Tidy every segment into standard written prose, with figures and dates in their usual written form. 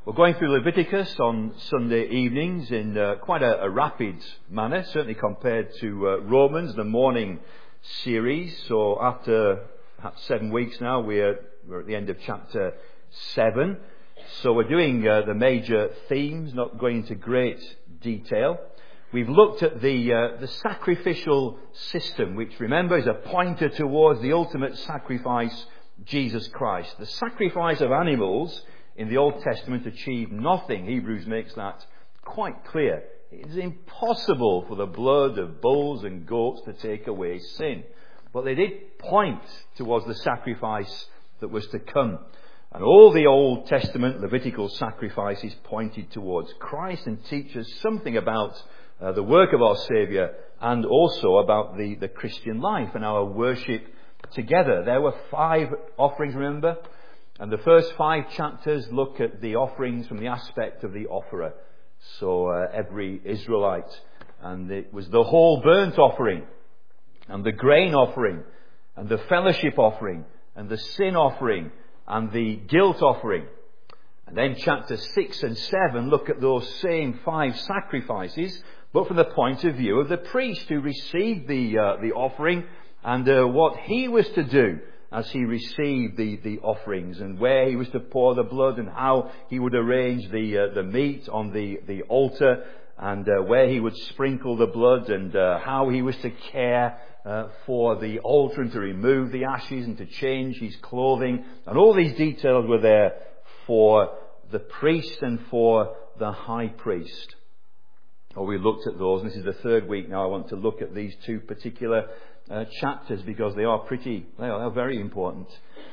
We're going through Leviticus on Sunday evenings in quite a rapid manner, certainly compared to Romans, the morning series. So after perhaps 7 weeks now, we're at the end of chapter 7. So we're doing the major themes, not going into great detail. We've looked at the sacrificial system, which, remember, is a pointer towards the ultimate sacrifice, Jesus Christ. The sacrifice of animals in the Old Testament achieved nothing. Hebrews makes that quite clear. It is impossible for the blood of bulls and goats to take away sin. But they did point towards the sacrifice that was to come. And all the Old Testament Levitical sacrifices pointed towards Christ and teach us something about the work of our Saviour and also about the Christian life and our worship together. There were 5 offerings, remember? And the first 5 chapters look at the offerings from the aspect of the offerer. So every Israelite. And it was the whole burnt offering, and the grain offering, and the fellowship offering, and the sin offering, and the guilt offering. And then chapters 6 and 7 look at those same 5 sacrifices, but from the point of view of the priest who received the offering, and what he was to do as he received the offerings, and where he was to pour the blood, and how he would arrange the meat on the altar, and where he would sprinkle the blood, and how he was to care for the altar and to remove the ashes and to change his clothing. And all these details were there for the priest and for the high priest. Well, we looked at those, and this is the 3rd week now. I want to look at these 2 particular chapters because they are very important.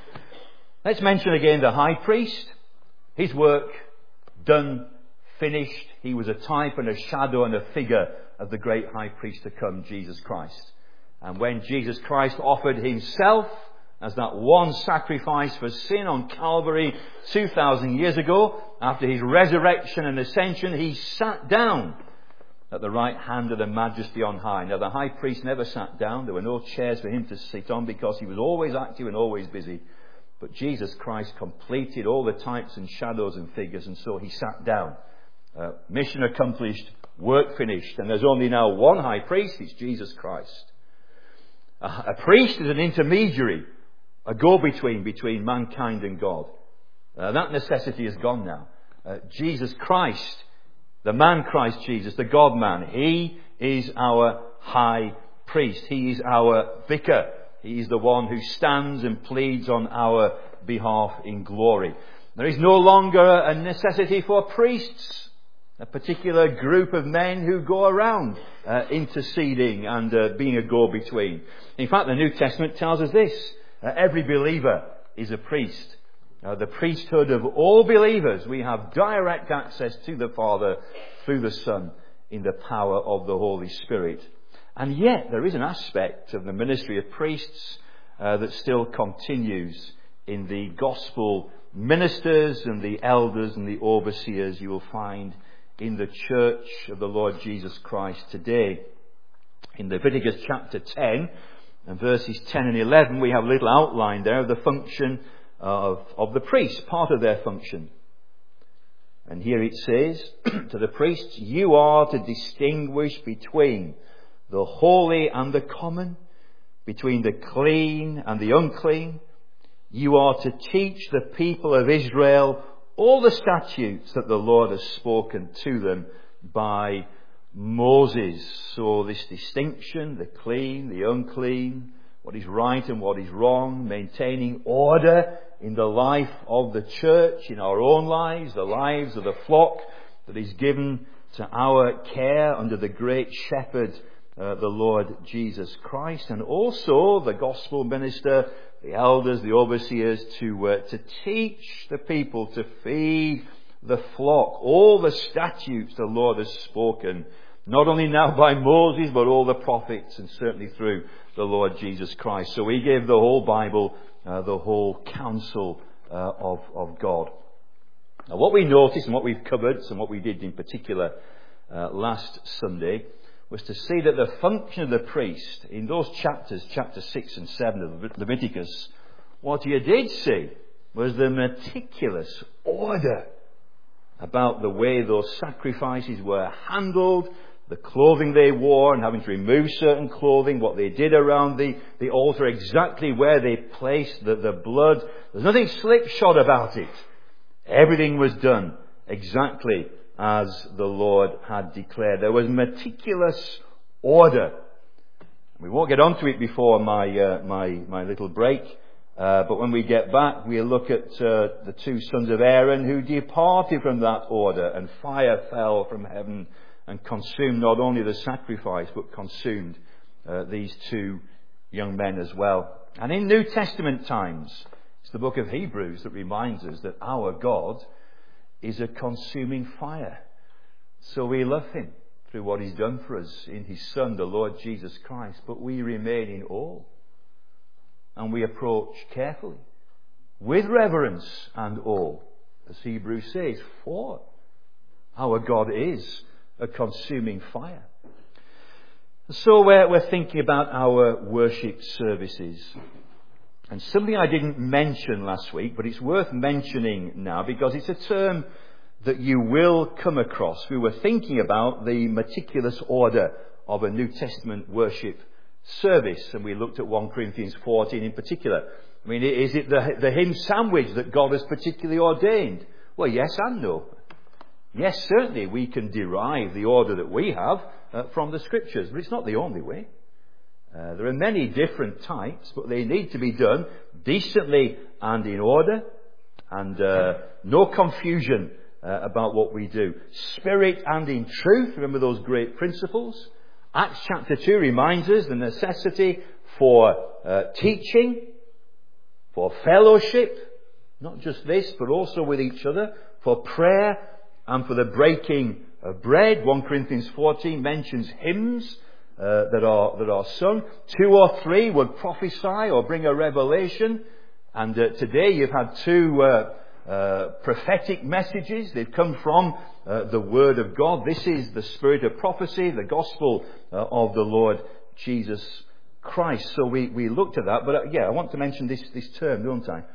Let's mention again the high priest. His work done, finished. He was a type and a shadow and a figure of the great high priest to come, Jesus Christ. And when Jesus Christ offered himself as that one sacrifice for sin on Calvary 2,000 years ago, after his resurrection and ascension, he sat down at the right hand of the Majesty on high. Now, the high priest never sat down. There were no chairs for him to sit on because he was always active and always busy. But Jesus Christ completed all the types and shadows and figures, and so he sat down. Mission accomplished, work finished. And there's only now one high priest. It's Jesus Christ. A priest is an intermediary, a go-between between mankind and God. That necessity is gone now. Jesus Christ, the man Christ Jesus, the God-man, he is our high priest. He is our vicar. He is the one who stands and pleads on our behalf in glory. There is no longer a necessity for priests, a particular group of men who go around interceding and being a go-between. In fact, the New Testament tells us this. Every believer is a priest. The priesthood of all believers, we have direct access to the Father through the Son in the power of the Holy Spirit. And yet there is an aspect of the ministry of priests that still continues in the gospel ministers and the elders and the overseers you will find in the church of the Lord Jesus Christ today. In Leviticus chapter 10 and verses 10 and 11, we have a little outline there of the function of the priests, part of their function. And here it says to the priests, you are to distinguish between the holy and the common, between the clean and the unclean. You are to teach the people of Israel all the statutes that the Lord has spoken to them by Moses. So this distinction, the clean, the unclean, what is right and what is wrong, maintaining order in the life of the church, in our own lives, the lives of the flock that is given to our care under the great shepherd, the Lord Jesus Christ, and also the gospel minister, the elders, the overseers, to teach the people, to feed the flock, all the statutes the Lord has spoken, not only now by Moses, but all the prophets, and certainly through the Lord Jesus Christ. So we give the whole Bible, the whole counsel of God. Now, what we noticed and what we've covered, and what we did in particular last Sunday, was to see that the function of the priest in those chapters, chapter 6 and 7 of Leviticus, what you did see was the meticulous order about the way those sacrifices were handled, the clothing they wore and having to remove certain clothing, what they did around the altar, exactly where they placed the blood. There's nothing slipshod about it. Everything was done exactly as the Lord had declared. There was meticulous order. We won't get onto it before my little break, but when we get back, we'll look at the two sons of Aaron who departed from that order, and fire fell from heaven and consumed not only the sacrifice, but consumed these two young men as well. And in New Testament times, it's the book of Hebrews that reminds us that our God is a consuming fire. So we love him through what he's done for us in his Son, the Lord Jesus Christ, but we remain in awe. And we approach carefully, with reverence and awe, as Hebrews says, for our God is a consuming fire. So we're thinking about our worship services. And something I didn't mention last week, but it's worth mentioning now because it's a term that you will come across. We were thinking about the meticulous order of a New Testament worship service, and we looked at 1 Corinthians 14 in particular. I mean, is it the hymn sandwich that God has particularly ordained? Well, yes and no. Yes, certainly we can derive the order that we have from the Scriptures, but it's not the only way. There are many different types, but they need to be done decently and in order, and no confusion about what we do. Spirit and in truth, remember those great principles. Acts chapter 2 reminds us the necessity for teaching, for fellowship, not just this, but also with each other, for prayer and for the breaking of bread. 1 Corinthians 14 mentions hymns that are sung. 2 or 3 would prophesy or bring a revelation. And today you've had 2 prophetic messages. They've come from the Word of God. This is the spirit of prophecy, the gospel of the Lord Jesus Christ. So we looked at that. But I want to mention this term, don't I?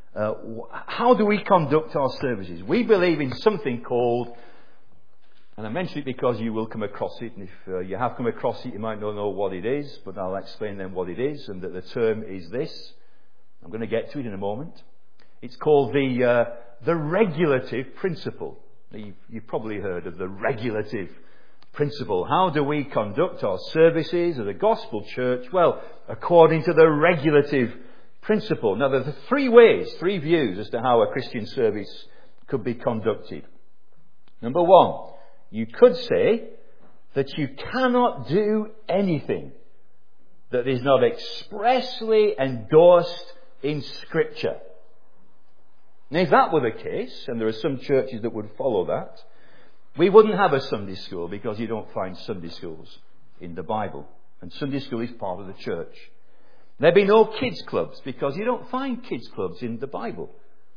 How do we conduct our services? We believe in something called, and I mention it because you will come across it, and if you have come across it, you might not know what it is, but I'll explain then what it is, and that the term is this. I'm going to get to it in a moment. It's called the regulative principle. You've probably heard of the regulative principle. How do we conduct our services as a gospel church? Well, according to the regulative principle. Now, there are 3 views as to how a Christian service could be conducted. Number 1, you could say that you cannot do anything that is not expressly endorsed in Scripture. Now, if that were the case, and there are some churches that would follow that, we wouldn't have a Sunday school, because you don't find Sunday schools in the Bible. And Sunday school is part of the church. There'd be no kids clubs, because you don't find kids clubs in the Bible.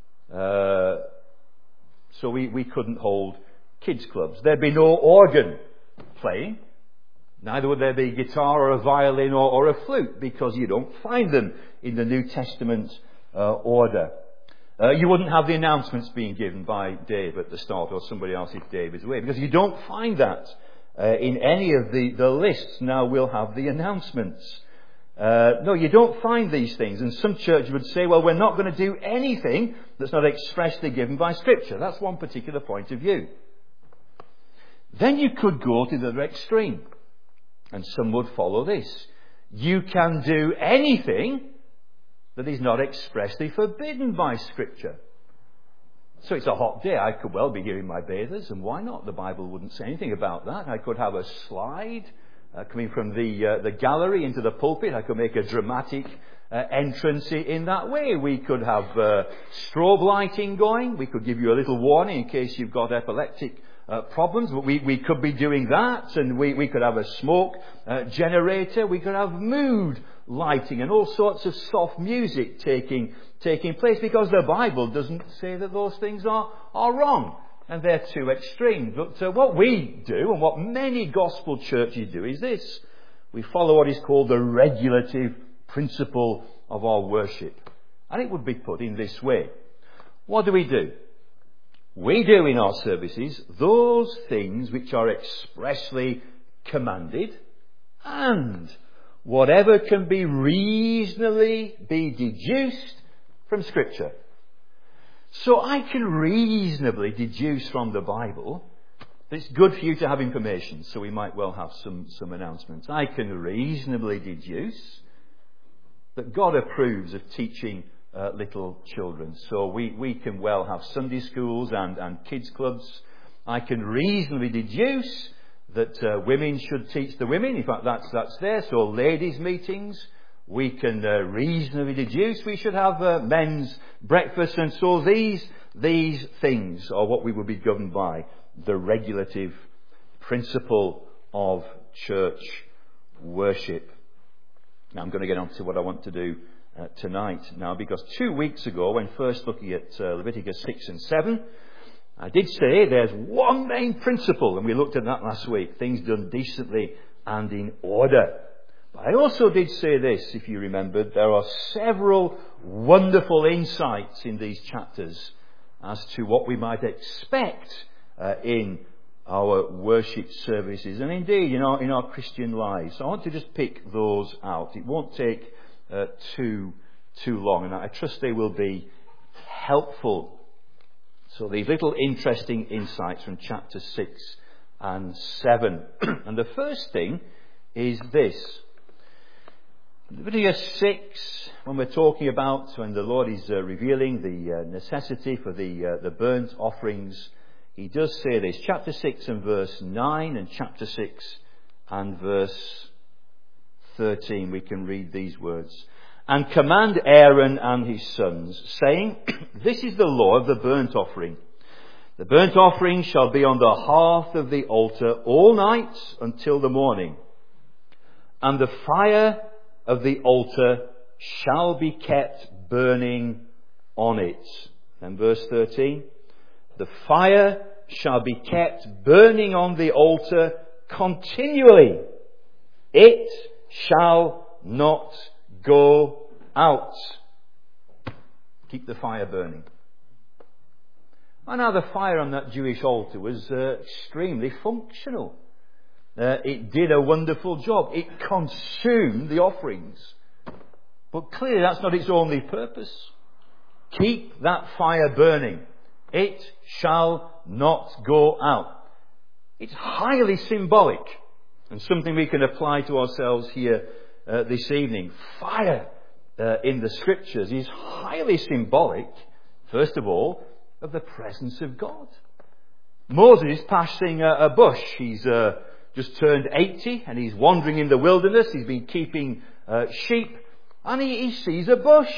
So we couldn't hold kids clubs. There'd be no organ playing. Neither would there be guitar or a violin or a flute, because you don't find them in the New Testament order. You wouldn't have the announcements being given by Dave at the start, or somebody else if Dave is away, because you don't find that in any of the lists. Now we'll have the announcements. No, you don't find these things. And some churches would say, well, we're not going to do anything that's not expressly given by Scripture. That's one particular point of view. Then you could go to the other extreme. And some would follow this. You can do anything that is not expressly forbidden by Scripture. So it's a hot day. I could well be here in my bathers, and why not? The Bible wouldn't say anything about that. I could have a slide coming from the gallery into the pulpit. I could make a dramatic entrance in that way. We could have strobe lighting going. We could give you a little warning in case you've got epileptic problems. But we could be doing that, and we could have a smoke generator. We could have mood lighting and all sorts of soft music taking place, because the Bible doesn't say that those things are wrong. And they're too extreme. But what we do, and what many gospel churches do, is this. We follow what is called the regulative principle of our worship. And it would be put in this way. What do? We do in our services those things which are expressly commanded, and whatever can be reasonably be deduced from Scripture. So I can reasonably deduce from the Bible that it's good for you to have information, so we might well have some announcements. I can reasonably deduce that God approves of teaching little children. So we can well have Sunday schools and kids clubs. I can reasonably deduce that women should teach the women. In fact, that's there. So ladies' meetings. We can reasonably deduce we should have men's breakfast. And so these things are what we will be governed by. The regulative principle of church worship. Now I'm going to get on to what I want to do tonight now, because 2 weeks ago, when first looking at Leviticus 6 and 7, I did say there's one main principle, and we looked at that last week, things done decently and in order. But I also did say this, if you remembered, there are several wonderful insights in these chapters as to what we might expect in our worship services, and indeed in our Christian lives. So I want to just pick those out. It won't take too long, and I trust they will be helpful. So these little interesting insights from chapter 6 and 7. And the first thing is this. Leviticus 6, when we're talking about when the Lord is revealing the necessity for the burnt offerings, he does say this. Chapter 6 and verse 9 and chapter 6 and verse 13, we can read these words. And command Aaron and his sons, saying, This is the law of the burnt offering. The burnt offering shall be on the hearth of the altar all night until the morning. And the fire of the altar shall be kept burning on it. And verse 13. The fire shall be kept burning on the altar continually. It shall not go out. Keep the fire burning. And now the fire on that Jewish altar was extremely functional. It did a wonderful job. It consumed the offerings. But clearly that's not its only purpose. Keep that fire burning. It shall not go out. It's highly symbolic, and something we can apply to ourselves here this evening. Fire in the Scriptures is highly symbolic, first of all, of the presence of God. Moses is passing a bush. He's just turned 80 and he's wandering in the wilderness. He's been keeping sheep, and he sees a bush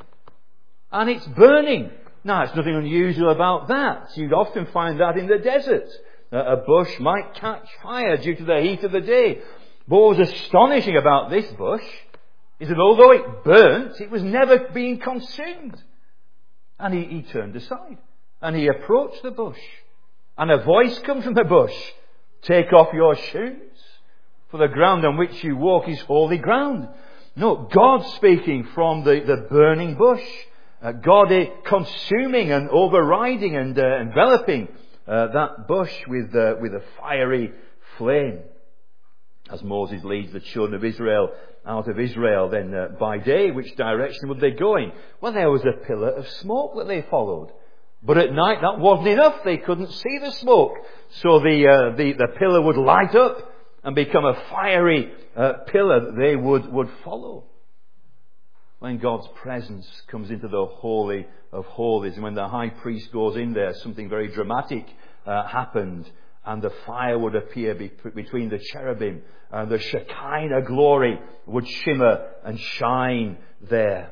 and it's burning. Now, it's nothing unusual about that. You'd often find that in the desert. A bush might catch fire due to the heat of the day. But what was astonishing about this bush is that although it burnt, it was never being consumed. And he turned aside and he approached the bush. And a voice comes from the bush. Take off your shoes, for the ground on which you walk is holy ground. No, God speaking from the burning bush. God consuming and overriding and enveloping that bush with a fiery flame. As Moses leads the children of Israel out of Israel, then by day, which direction would they go in? Well, there was a pillar of smoke that they followed. But at night that wasn't enough. They couldn't see the smoke. So the pillar would light up and become a fiery pillar that they would follow. When God's presence comes into the Holy of Holies, and when the high priest goes in there, something very dramatic happened, and the fire would appear between the cherubim, and the Shekinah glory would shimmer and shine there.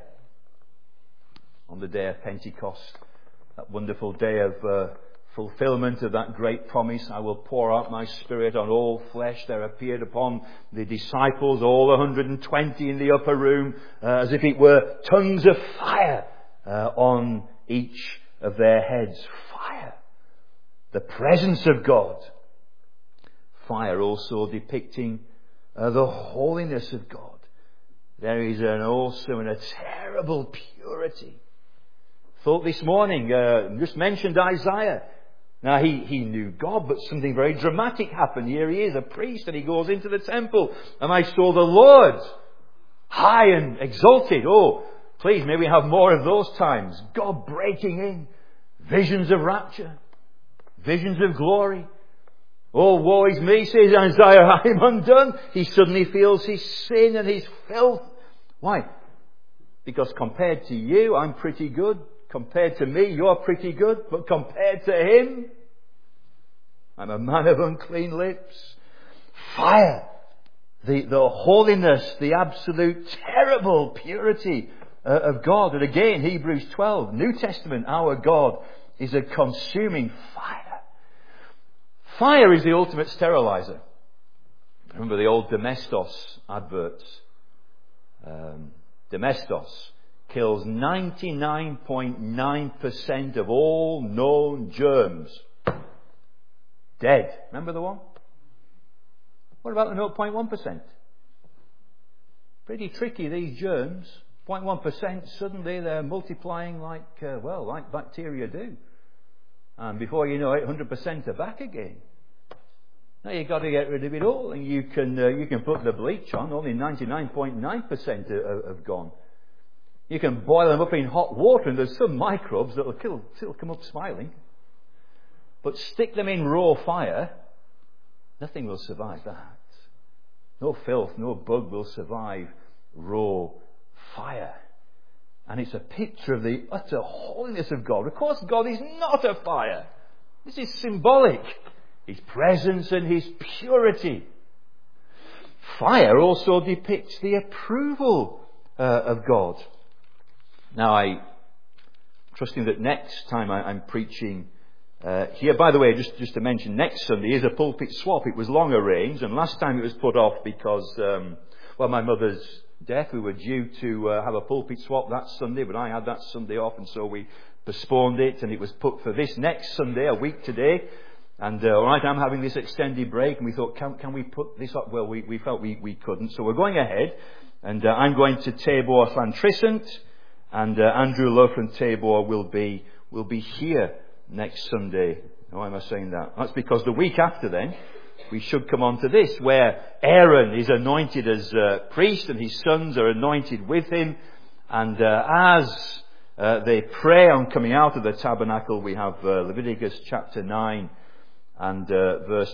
On the day of Pentecost, that wonderful day of fulfillment of that great promise, I will pour out my Spirit on all flesh. There appeared upon the disciples, all 120 in the upper room, as if it were tongues of fire on each of their heads. Fire. The presence of God. Fire also depicting the holiness of God. There is an awesome and a terrible purity. thought this morning, just mentioned Isaiah. Now he knew God, but something very dramatic happened. Here he is, a priest, and he goes into the temple. And I saw the Lord high and exalted. Oh, please, may we have more of those times. God breaking in. Visions of rapture. Visions of glory. Oh, woe is me, says Isaiah, I am undone. He suddenly feels his sin and his filth. Why? Because compared to you, I'm pretty good. Compared to me, you're pretty good. But compared to him, I'm a man of unclean lips. Fire. The holiness, the absolute terrible purity of God. And again, Hebrews 12, New Testament, our God is a consuming fire. Fire is the ultimate sterilizer. Remember the old Domestos adverts? Domestos kills 99.9% of all known germs. Dead. Remember the one? What about the 0.1%? Pretty tricky, these germs. 0.1%, suddenly they're multiplying like bacteria do. And before you know it, 100% are back again. Now you've got to get rid of it all, and you can put the bleach on. Only 99.9% have gone. You can boil them up in hot water, and there's some microbes that will still come up smiling. But stick them in raw fire, nothing will survive that. No filth, no bug will survive raw fire. And it's a picture of the utter holiness of God. Of course, God is not a fire. This is symbolic. His presence and His purity. Fire also depicts the approval of God. Now, I'm trusting that next time I'm preaching here, by the way, just to mention, next Sunday is a pulpit swap. It was long arranged, and last time it was put off because, my mother's death. We were due to have a pulpit swap that Sunday, but I had that Sunday off, and so we postponed it, and it was put for this next Sunday, a week today. And alright, I'm having this extended break, and we thought, can we put this up? Well, we felt we couldn't, so we're going ahead, and I'm going to Tabor Llantrisant, and Andrew Love from Tabor will be here next Sunday. Why am I saying that? That's because the week after then, we should come on to this, where Aaron is anointed as priest and his sons are anointed with him. And as they pray on coming out of the tabernacle, we have Leviticus chapter 9 and verse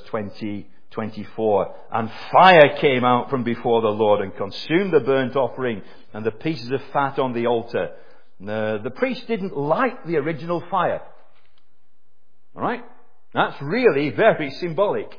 24. And fire came out from before the Lord and consumed the burnt offering and the pieces of fat on the altar. The priest didn't light the original fire. Alright? That's really very symbolic.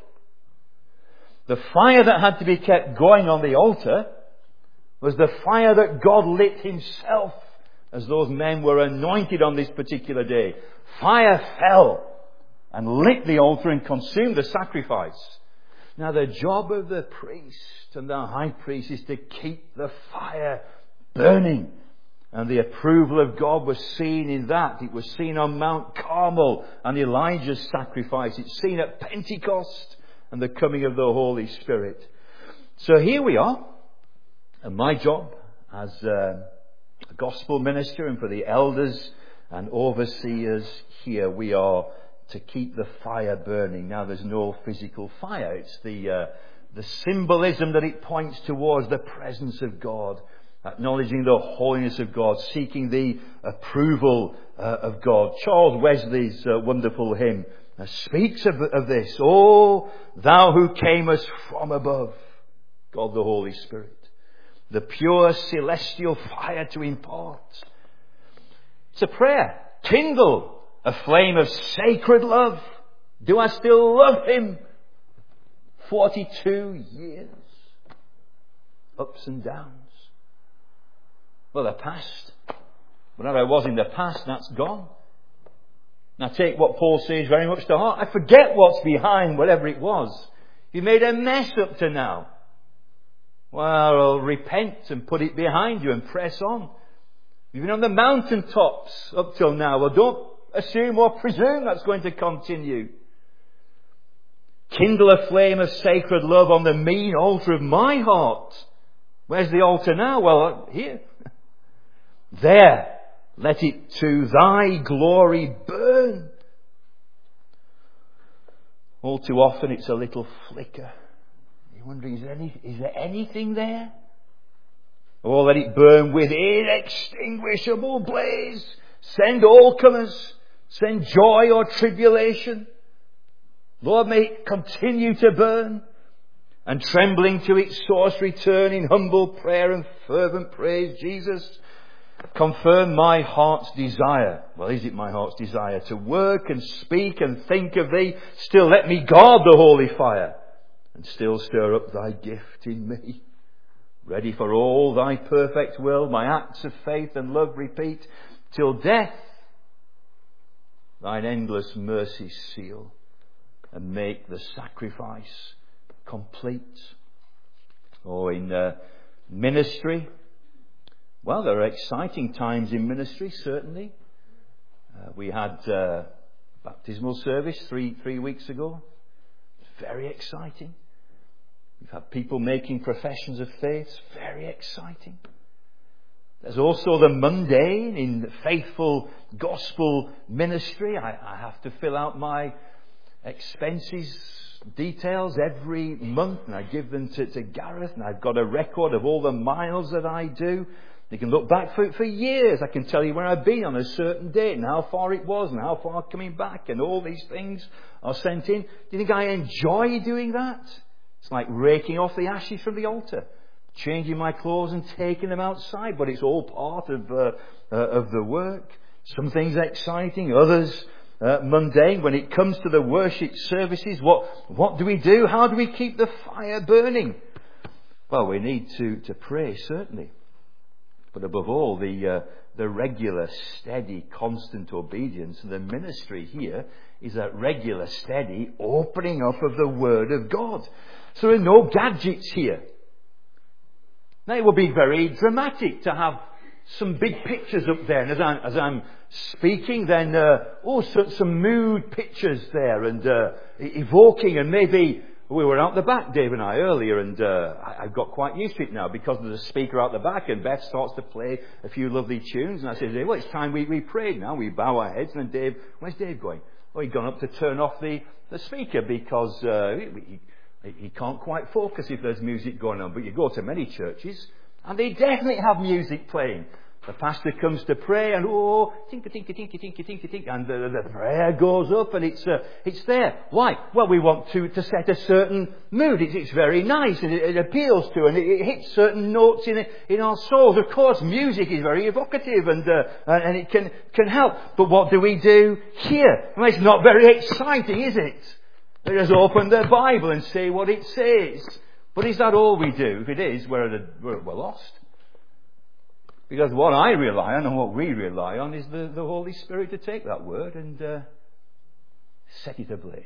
The fire that had to be kept going on the altar was the fire that God lit Himself as those men were anointed on this particular day. Fire fell and lit the altar and consumed the sacrifice. Now the job of the priest and the high priest is to keep the fire burning. And the approval of God was seen in that. It was seen on Mount Carmel and Elijah's sacrifice. It's seen at Pentecost and the coming of the Holy Spirit. So here we are. And my job as a gospel minister and for the elders and overseers here, we are to keep the fire burning. Now there's no physical fire. It's the symbolism that it points towards the presence of God. Acknowledging the holiness of God, seeking the approval of God. Charles Wesley's wonderful hymn speaks of this. Oh, thou who camest from above, God the Holy Spirit, the pure celestial fire to impart. It's a prayer. Kindle a flame of sacred love. Do I still love Him? 42 years. Ups and downs. Well, the past, whatever I was in the past, that's gone. Now take what Paul says very much to heart. I forget what's behind whatever it was. You made a mess up to now. Well, repent and put it behind you and press on. You've been on the mountaintops up till now. Well, don't assume or presume that's going to continue. Kindle a flame of sacred love on the mean altar of my heart. Where's the altar now? Well, here. There, Let it to thy glory burn. All too often it's a little flicker. You're wondering, is there anything there? Or let it burn with inextinguishable blaze. Send all comers. Send joy or tribulation. Lord, may it continue to burn. And trembling to its source return in humble prayer and fervent praise. Jesus, confirm my heart's desire. Well, is it my heart's desire to work and speak and think of thee? Still let me guard the holy fire and still stir up thy gift in me. Ready for all thy perfect will, my acts of faith and love repeat, till death thine endless mercy seal and make the sacrifice complete. Or in ministry, well, there are exciting times in ministry, certainly. We had baptismal service three weeks ago. Very exciting. We've had people making professions of faith. Very exciting. There's also the mundane in faithful gospel ministry. I have to fill out my expenses details every month, and I give them to Gareth, and I've got a record of all the miles that I do. You can look back for years. I can tell you where I've been on a certain date and how far it was and how far coming back, and all these things are sent in. Do you think I enjoy doing that? It's like raking off the ashes from the altar, changing my clothes and taking them outside, but it's all part of the work. Some things exciting, others mundane. When it comes to the worship services, what do we do? How do we keep the fire burning? Well, we need to pray, certainly. But above all, the regular, steady, constant obedience. And the ministry here is that regular, steady opening up of the Word of God. So there are no gadgets here. Now, it would be very dramatic to have some big pictures up there, and as I'm speaking, then some mood pictures there, and evoking, and maybe we were out the back, Dave and I, earlier, and I've got quite used to it now because there's a speaker out the back, and Beth starts to play a few lovely tunes, and I say, Dave, well, it's time we prayed now. We bow our heads, and then Dave, where's Dave going? Oh, he's gone up to turn off the speaker because he can't quite focus if there's music going on. But you go to many churches, and they definitely have music playing. The pastor comes to pray, and tinka, tinka, tinka, tinka, tinka, tinka, and the prayer goes up, and it's there. Why? Well, we want to set a certain mood. It's very nice, and it appeals to, and it hits certain notes in our souls. Of course, music is very evocative, and it can help. But what do we do here? Well, it's not very exciting, is it? Let us open the Bible and say what it says. But is that all we do? If it is, we're lost. Because what I rely on and what we rely on is the Holy Spirit to take that word and set it ablaze.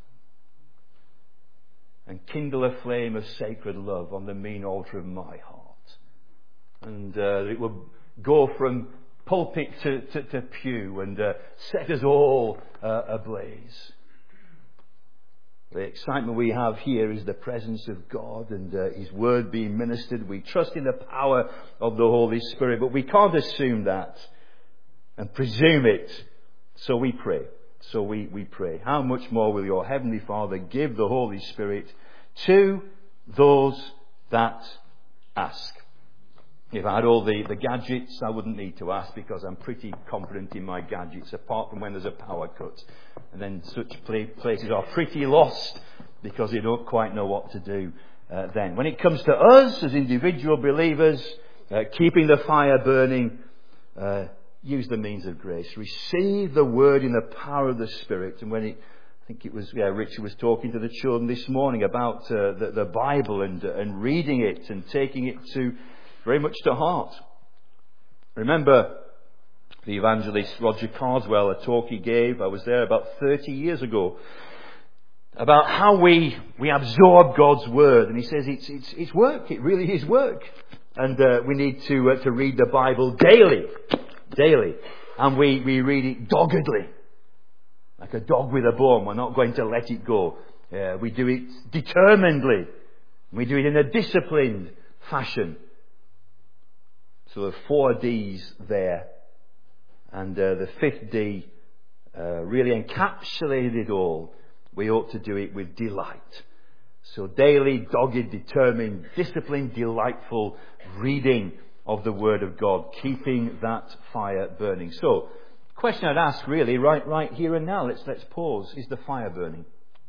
And kindle a flame of sacred love on the mean altar of my heart. And it will go from pulpit to pew and set us all ablaze. The excitement we have here is the presence of God and His Word being ministered. We trust in the power of the Holy Spirit, but we can't assume that and presume it. So we pray. So we pray. How much more will your Heavenly Father give the Holy Spirit to those that ask? If I had all the gadgets, I wouldn't need to ask because I'm pretty confident in my gadgets, apart from when there's a power cut. And then such places are pretty lost because they don't quite know what to do then. When it comes to us as individual believers, keeping the fire burning, use the means of grace. Receive the Word in the power of the Spirit. And I think it was Richard was talking to the children this morning about the Bible and reading it and taking it very much to heart. Remember the evangelist Roger Carswell, a talk he gave, I was there about 30 years ago, about how we absorb God's Word. And he says it's work, it really is work. And we need to read the Bible daily. And we read it doggedly. Like a dog with a bone, we're not going to let it go. We do it determinedly. We do it in a disciplined fashion. So the 4 Ds there. And the fifth D really encapsulated it all. We ought to do it with delight. So daily, dogged, determined, disciplined, delightful reading of the Word of God, keeping that fire burning. So, question I'd ask really, right here and now, let's pause. Is the fire burning?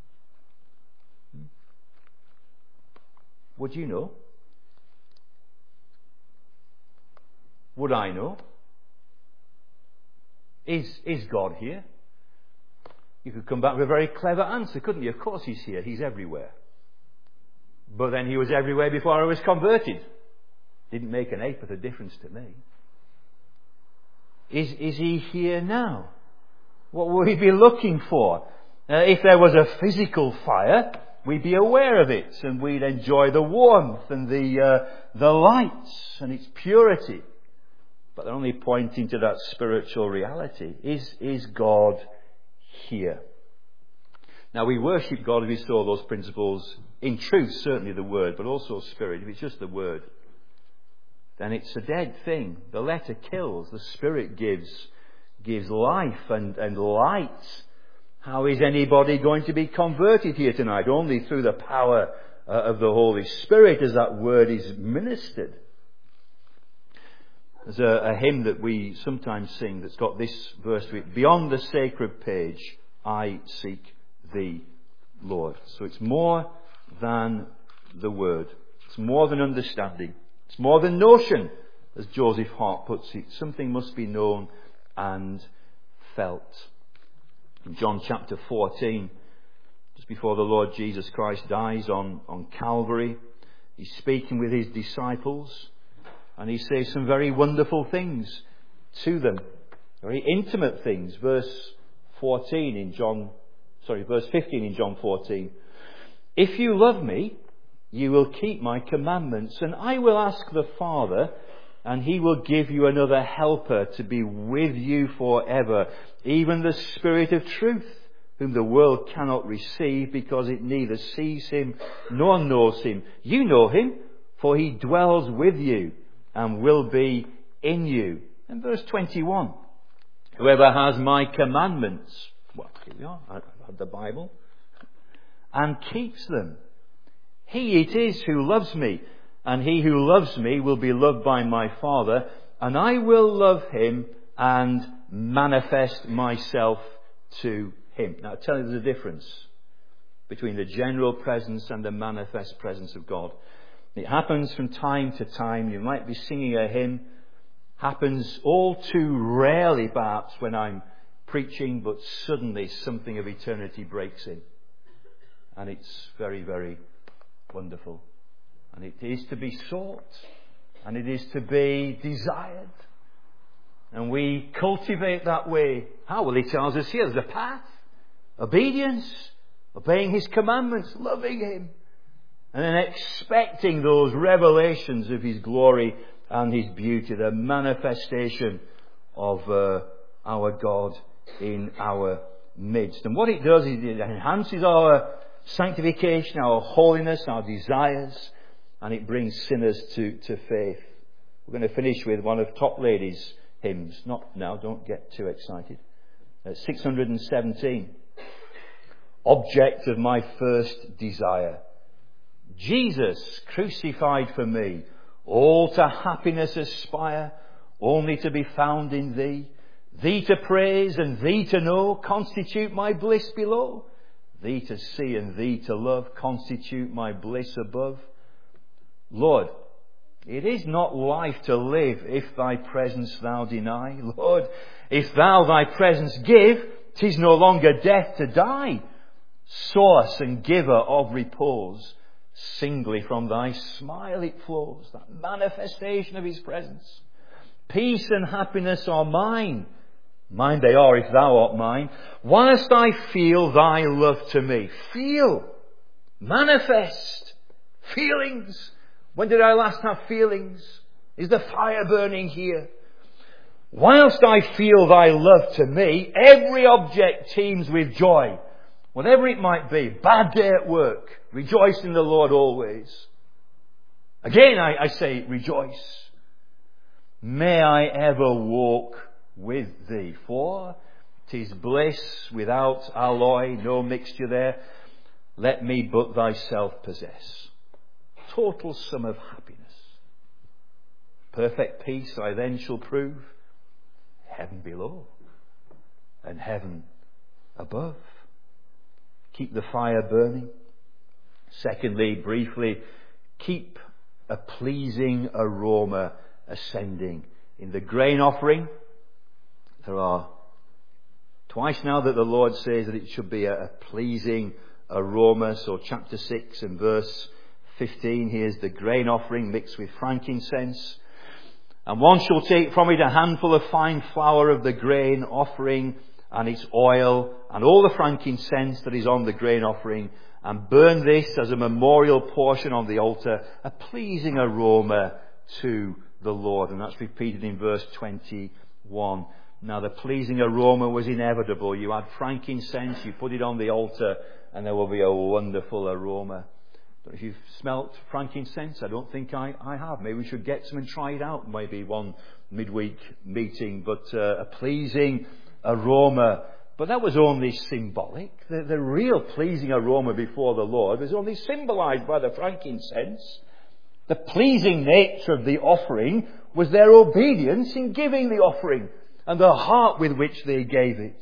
Would you know? Would I know? Is God here? You could come back with a very clever answer, couldn't you? Of course He's here. He's everywhere. But then He was everywhere before I was converted. Didn't make an eighth of difference to me. Is He here now? What would we be looking for? If there was a physical fire, we'd be aware of it, and we'd enjoy the warmth and the lights and its purity. But they're only pointing to that spiritual reality. Is God here? Now, we worship God as we saw those principles in truth, certainly the Word, but also Spirit. If it's just the Word, then it's a dead thing. The letter kills, the Spirit gives life and light. How is anybody going to be converted here tonight? Only through the power of the Holy Spirit as that Word is ministered. There's a hymn that we sometimes sing that's got this verse to it. Beyond the sacred page, I seek Thee, Lord. So it's more than the Word. It's more than understanding. It's more than notion, as Joseph Hart puts it. Something must be known and felt. In John chapter 14, just before the Lord Jesus Christ dies on Calvary, He's speaking with His disciples, and He says some very wonderful things to them. Very intimate things. Verse 15 in John 14. If you love me, you will keep my commandments, and I will ask the Father, and He will give you another helper to be with you forever, even the Spirit of truth, whom the world cannot receive, because it neither sees Him nor knows Him. You know Him, for He dwells with you and will be in you. And verse 21. Whoever has my commandments, well, here we are, I've had the Bible, and keeps them, he it is who loves me, and he who loves me will be loved by my Father, and I will love him and manifest myself to him. Now, I tell you, there's a difference between the general presence and the manifest presence of God. It happens from time to time. You might be singing a hymn. Happens all too rarely, perhaps, when I'm preaching, but suddenly something of eternity breaks in. And it's very, very wonderful. And it is to be sought. And it is to be desired. And we cultivate that way. How? Well, He tells us here, there's a path. Obedience. Obeying His commandments. Loving Him. And then expecting those revelations of His glory and His beauty. The manifestation of our God in our midst. And what it does is it enhances our sanctification, our holiness, our desires, and it brings sinners to faith. We're going to finish with one of Top Lady's hymns. Not now, don't get too excited. 617. Object of my first desire. Jesus crucified for me, all to happiness aspire, only to be found in Thee. Thee to praise and Thee to know constitute my bliss below. Thee to see and Thee to love constitute my bliss above. Lord, it is not life to live if Thy presence Thou deny. Lord, if Thou Thy presence give, 'tis no longer death to die. Source and giver of repose, singly from Thy smile it flows, that manifestation of His presence. Peace and happiness are mine. Mine they are if Thou art mine. Whilst I feel Thy love to me. Feel. Manifest. Feelings. When did I last have feelings? Is the fire burning here? Whilst I feel Thy love to me, every object teems with joy. Whatever it might be. Bad day at work. Rejoice in the Lord always. Again I say rejoice. May I ever walk with thee. For 'tis bliss without alloy, no mixture there. Let me but thyself possess. Total sum of happiness. Perfect peace I then shall prove. Heaven below and heaven above. Keep the fire burning. Secondly, briefly, keep a pleasing aroma ascending. In the grain offering, there are twice now that the Lord says that it should be a pleasing aroma. So chapter 6 and verse 15, here's the grain offering mixed with frankincense. And one shall take from it a handful of fine flour of the grain offering and its oil and all the frankincense that is on the grain offering, and burn this as a memorial portion on the altar, a pleasing aroma to the Lord. And that's repeated in verse 21. Now the pleasing aroma was inevitable. You had frankincense, you put it on the altar, and there will be a wonderful aroma. Don't know if you've smelt frankincense. I don't think I have. Maybe we should get some and try it out. Maybe one midweek meeting. But a pleasing aroma. But that was only symbolic. The real pleasing aroma before the Lord was only symbolized by the frankincense. The pleasing nature of the offering was their obedience in giving the offering and the heart with which they gave it.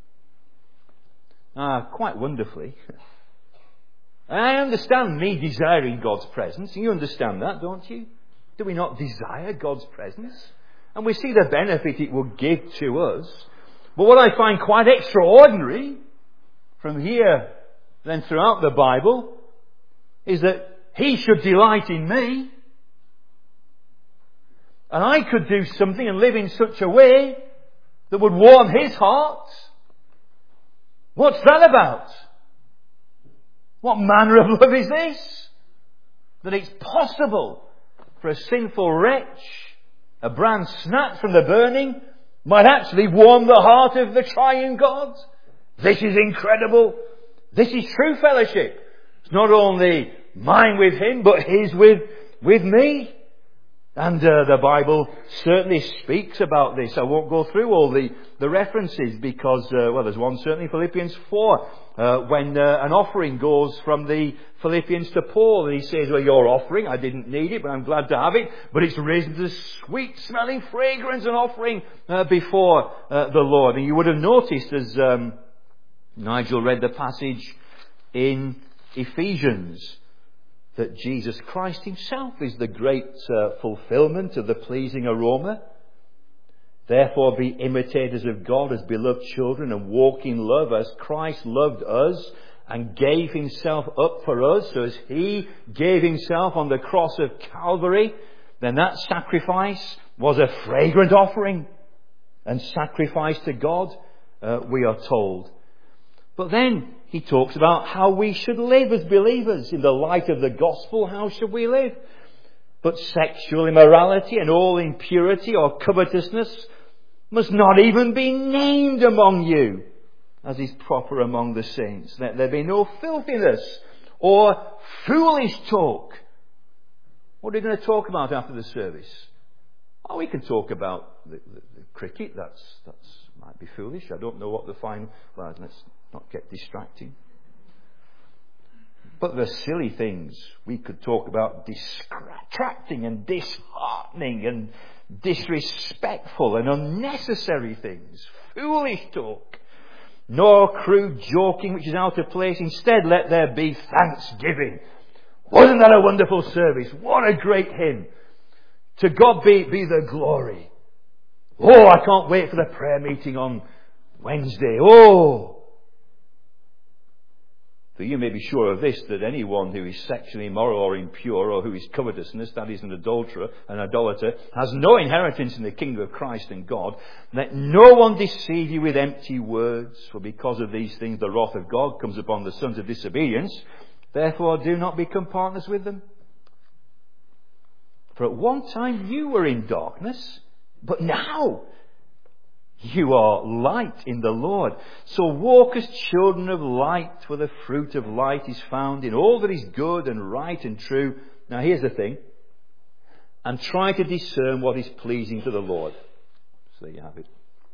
Quite wonderfully. I understand me desiring God's presence. You understand that, don't you? Do we not desire God's presence? And we see the benefit it will give to us. But what I find quite extraordinary from here, then throughout the Bible, is that He should delight in me. And I could do something and live in such a way that would warm His heart. What's that about? What manner of love is this? That it's possible for a sinful wretch, a brand snatched from the burning, might actually warm the heart of the triune God. This is incredible. This is true fellowship. It's not only mine with Him, but His with me. And the Bible certainly speaks about this. I won't go through all the references because, there's one certainly, Philippians 4, when an offering goes from the Philippians to Paul, and he says, well, your offering, I didn't need it, but I'm glad to have it, but it's risen to sweet-smelling fragrance and offering before the Lord. And you would have noticed as Nigel read the passage in Ephesians, that Jesus Christ Himself is the great fulfillment of the pleasing aroma. Therefore be imitators of God as beloved children and walk in love as Christ loved us and gave Himself up for us. So as He gave Himself on the cross of Calvary, then that sacrifice was a fragrant offering and sacrifice to God, we are told. But then he talks about how we should live as believers in the light of the gospel. How should we live? But sexual immorality and all impurity or covetousness must not even be named among you, as is proper among the saints. Let there be no filthiness or foolish talk. What are we going to talk about after the service? Oh, we can talk about the cricket. That's might be foolish. I don't know what the final... Well, let's not get distracting. But the silly things we could talk about, distracting and disheartening and disrespectful and unnecessary things, foolish talk, nor crude joking which is out of place. Instead, let there be thanksgiving. Wasn't that a wonderful service? What a great hymn. To God be the glory. Oh, I can't wait for the prayer meeting on Wednesday. Oh! For you may be sure of this, that anyone who is sexually immoral or impure, or who is covetousness, that is an adulterer, an idolater, has no inheritance in the kingdom of Christ and God. Let no one deceive you with empty words, for because of these things the wrath of God comes upon the sons of disobedience. Therefore do not become partners with them. For at one time you were in darkness, but now you are light in the Lord. So walk as children of light, for the fruit of light is found in all that is good and right and true. Now here's the thing. And try to discern what is pleasing to the Lord. So there you have it.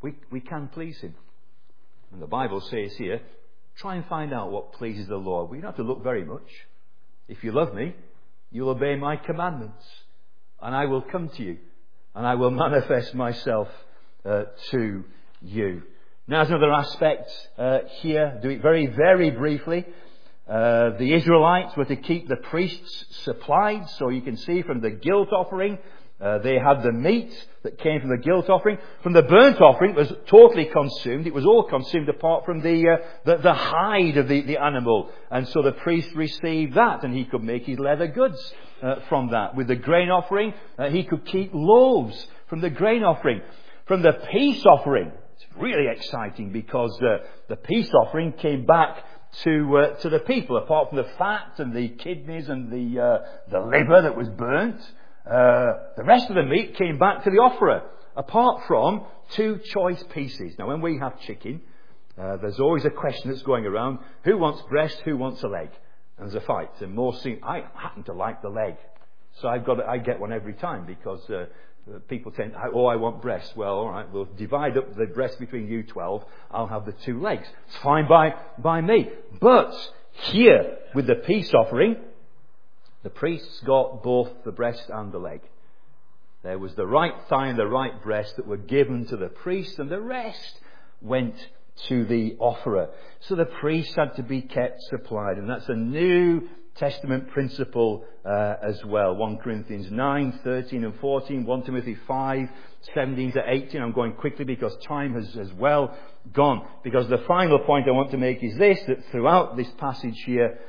we can please Him. And the Bible says here, try and find out what pleases the Lord. We don't have to look very much. If you love me, you'll obey my commandments. And I will come to you. And I will manifest myself to you. Now there's another aspect here. Do it very, very briefly. The Israelites were to keep the priests supplied. So you can see from the guilt offering, they had the meat that came from the guilt offering. From the burnt offering, it was totally consumed. It was all consumed apart from the hide of the animal. And so the priest received that, and he could make his leather goods from that. With the grain offering, he could keep loaves from the grain offering. From the peace offering, it's really exciting because the peace offering came back to the people, apart from the fat and the kidneys and the liver that was burnt. The rest of the meat came back to the offerer, apart from 2 choice pieces. Now, when we have chicken, there's always a question that's going around: who wants breast, who wants a leg? And there's a fight. And I happen to like the leg, so I get one every time because people tend, I want breast. Well, all right, we'll divide up the breast between you 12. I'll have the 2 legs. It's fine by me. But here, with the peace offering, the priests got both the breast and the leg. There was the right thigh and the right breast that were given to the priest, and the rest went to the offerer. So the priest had to be kept supplied, and that's a New Testament principle as well. 1 Corinthians 9, 13 and 14, 1 Timothy 5, 17 to 18. I'm going quickly because time has well gone. Because the final point I want to make is this, that throughout this passage here,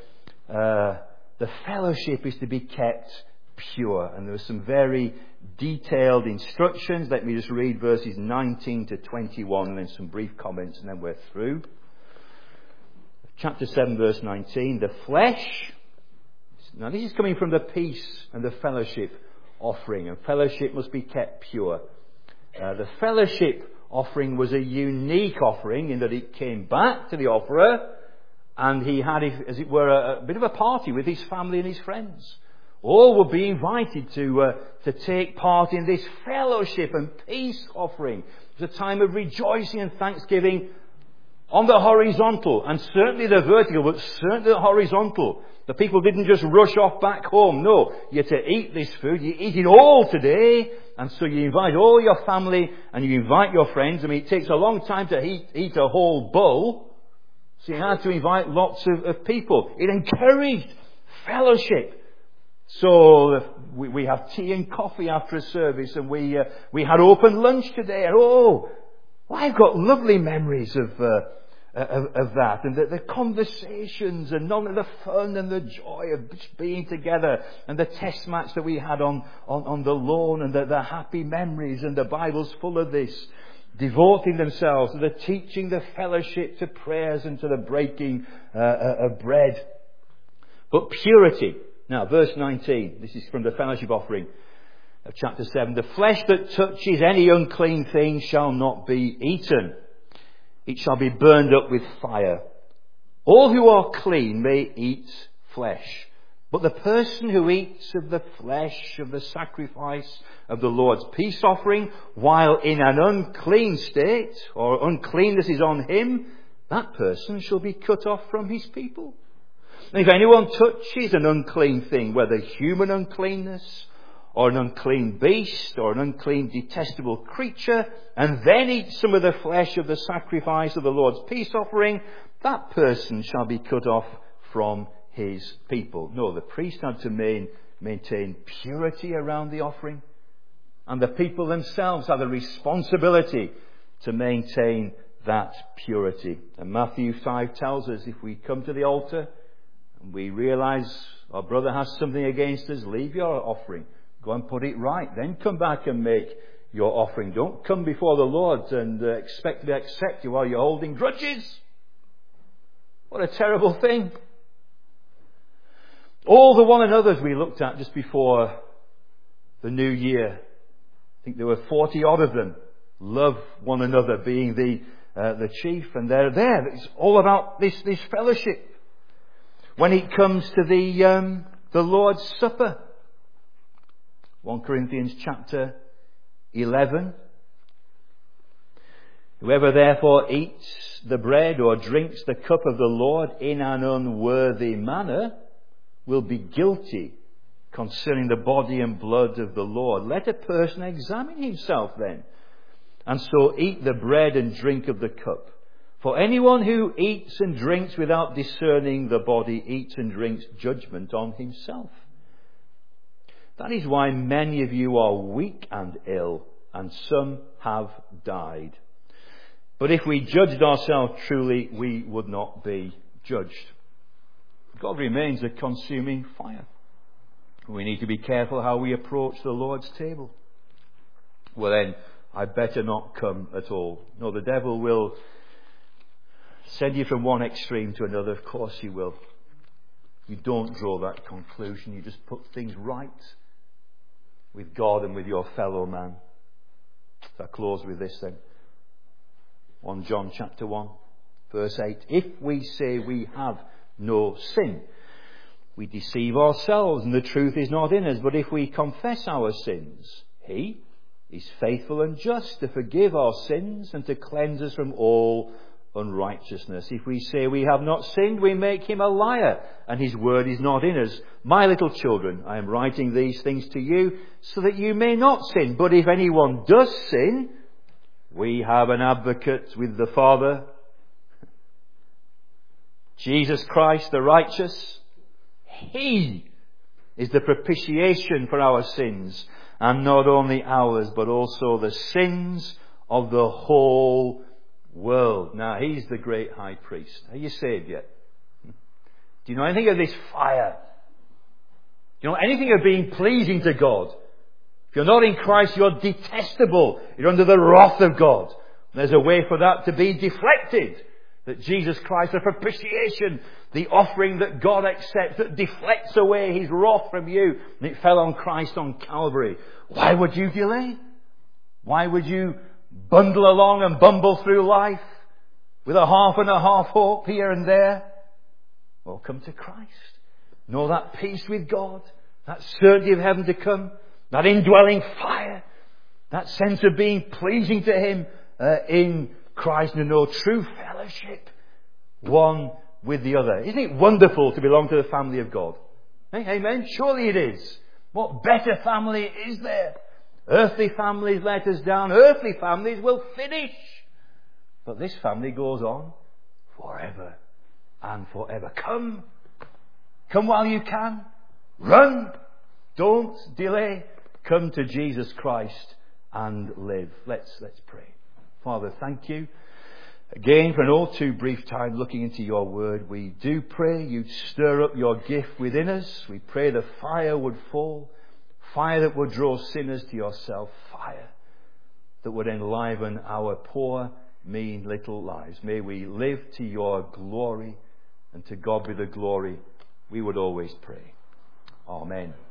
the fellowship is to be kept pure. And there are some very detailed instructions. Let me just read verses 19 to 21 and then some brief comments, and then we're through. Chapter 7, verse 19. The flesh. Now this is coming from the peace and the fellowship offering. And fellowship must be kept pure. The fellowship offering was a unique offering in that it came back to the offerer, and he had, as it were, a bit of a party with his family and his friends. All would be invited to take part in this fellowship and peace offering. It was a time of rejoicing and thanksgiving on the horizontal, and certainly the vertical, but certainly the horizontal. The people didn't just rush off back home. No, you're to eat this food. You eat it all today. And so you invite all your family and you invite your friends. I mean, it takes a long time to eat a whole bowl. So you had to invite lots of people. It encouraged fellowship. So we have tea and coffee after a service, and we had open lunch today. And I've got lovely memories of that, and the conversations, and none of the fun and the joy of just being together, and the test match that we had on the lawn, and the happy memories. And the Bible's full of this. Devoting themselves to the teaching, the fellowship, to prayers, and to the breaking of bread. But purity. Now, verse 19. This is from the fellowship offering of chapter 7. The flesh that touches any unclean thing shall not be eaten. It shall be burned up with fire. All who are clean may eat flesh. But the person who eats of the flesh of the sacrifice of the Lord's peace offering, while in an unclean state, or uncleanness is on him, that person shall be cut off from his people. And if anyone touches an unclean thing, whether human uncleanness, or an unclean beast, or an unclean detestable creature, and then eats some of the flesh of the sacrifice of the Lord's peace offering, that person shall be cut off from his people. No, the priest had to maintain purity around the offering, and the people themselves had a responsibility to maintain that purity. And Matthew 5 tells us, if we come to the altar and we realize our brother has something against us, leave your offering. Go and put it right. Then come back and make your offering. Don't come before the Lord and expect to accept you while you're holding grudges. What a terrible thing. All the one another's we looked at just before the new year. I think there were 40 odd of them. Love one another being the chief, and they're there. It's all about this fellowship. When it comes to the Lord's Supper, 1 Corinthians chapter 11. Whoever therefore eats the bread or drinks the cup of the Lord in an unworthy manner will be guilty concerning the body and blood of the Lord. Let a person examine himself then, and so eat the bread and drink of the cup. For anyone who eats and drinks without discerning the body eats and drinks judgment on himself. That is why many of you are weak and ill, and some have died. But if we judged ourselves truly, we would not be judged. God remains a consuming fire. We need to be careful how we approach the Lord's table. Well then, I better not come at all. No, the devil will send you from one extreme to another. Of course he will. You don't draw that conclusion. You just put things right with God and with your fellow man. So I close with this then. 1 John chapter 1, verse 8. If we say we have no sin, we deceive ourselves and the truth is not in us. But if we confess our sins, he is faithful and just to forgive our sins and to cleanse us from all unrighteousness. If we say we have not sinned, we make him a liar, and his word is not in us. My little children, I am writing these things to you so that you may not sin. But if anyone does sin, we have an advocate with the Father, Jesus Christ the righteous. He is the propitiation for our sins, and not only ours, but also the sins of the whole world. Now, he's the great high priest. Are you saved yet? Do you know anything of this fire? Do you know anything of being pleasing to God? If you're not in Christ, you're detestable. You're under the wrath of God. There's a way for that to be deflected. That Jesus Christ, the propitiation, the offering that God accepts, that deflects away his wrath from you. And it fell on Christ on Calvary. Why would you delay? Why would you bundle along and bumble through life with a half and a half hope here and there? Well, come to Christ. Know that peace with God, that certainty of heaven to come, that indwelling fire, that sense of being pleasing to him in Christ, and to know true fellowship one with the other. Isn't it wonderful to belong to the family of God? Hey, amen? Surely it is. What better family is there? Earthly families let us down. Earthly families will finish. But this family goes on forever and forever. Come. Come while you can. Run. Don't delay. Come to Jesus Christ and live. Let's pray. Father, thank you again for an all too brief time looking into your word. We do pray you'd stir up your gift within us. We pray the fire would fall. Fire that would draw sinners to yourself. Fire that would enliven our poor, mean little lives. May we live to your glory, and to God be the glory. We would always pray. Amen.